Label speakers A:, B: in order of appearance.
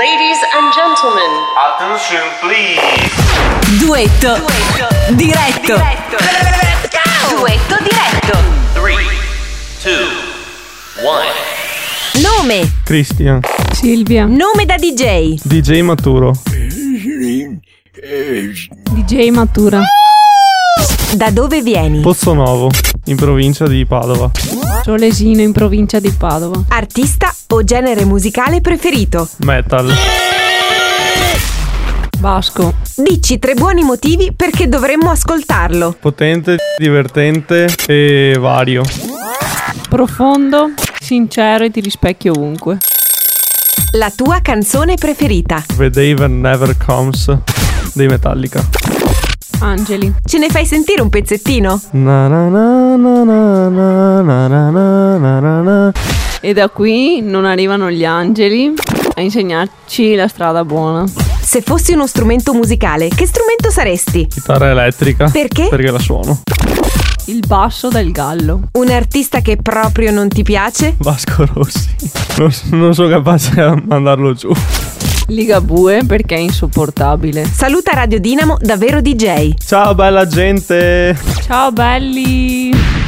A: Ladies and gentlemen,
B: attention please.
C: Duetto diretto.
A: let's go! Duetto diretto.
B: 3, 2, 1.
C: Nome,
D: Christian,
E: Silvia.
C: nome da DJ,
D: DJ maturo.
E: DJ Matura.
C: da dove vieni,
D: Pozzonovo, in provincia di Padova.
E: Giolesino in provincia di Padova.
C: artista o genere musicale preferito.
D: Metal.
E: Vasco.
C: Dici 3 buoni motivi perché dovremmo ascoltarlo.
D: Potente, divertente e vario.
E: Profondo, sincero e ti rispecchi ovunque.
C: La tua canzone preferita.
D: The Day That Never Comes dei Metallica.
E: Angeli.
C: Ce ne fai sentire un pezzettino?
D: Na na na na na na na na na na na.
E: E da qui non arrivano gli angeli a insegnarci la strada buona.
C: Se fossi uno strumento musicale, che strumento saresti?
D: Chitarra elettrica.
C: Perché?
D: Perché la suono.
E: Il basso del gallo.
C: Un artista che proprio non ti piace?
D: Vasco Rossi. Non sono capace a mandarlo giù.
E: Ligabue perché è insopportabile.
C: Saluta Radio Dinamo, davvero DJ.
D: Ciao bella gente.
E: Ciao belli.